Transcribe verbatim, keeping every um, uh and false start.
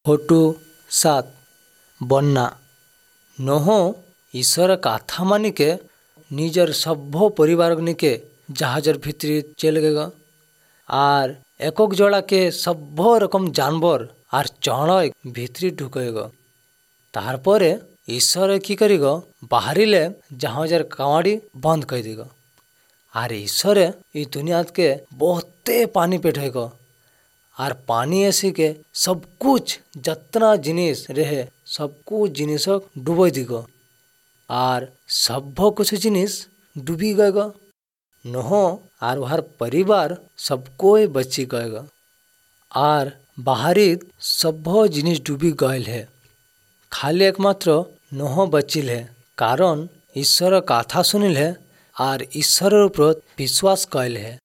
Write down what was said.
Photo सात बन्ना नोह ईश्वर काथा मानिके निजर सभ्य परिवार निके जहाजर भितरी चल गए आर एकक जड़ा के सभ्य रकम जानवर आर चढ़ भितरी ढुकेग। तार परे ईश्वर की करिग बाहरिले जहाजर कावाड़ी बंद कर देग आर ईश्वर ई दुनिया के बहुते पानी पेठेग आर पानी ऐसी के सब कुछ जतना जिनिस रहे सब कुछ जिनिस डूबे दिग आर सभ्य कुछ जिनिस डूबी गएगा। नोह आर वहार परिवार सब कोई बची गएगा आर बाहरी सभ्य जिनिस डूबी गए है, खाली एकमात्र नोह बचिल है कारण ईश्वर कथा सुनिल है आर ईश्वर ऊपर विश्वास कैल है।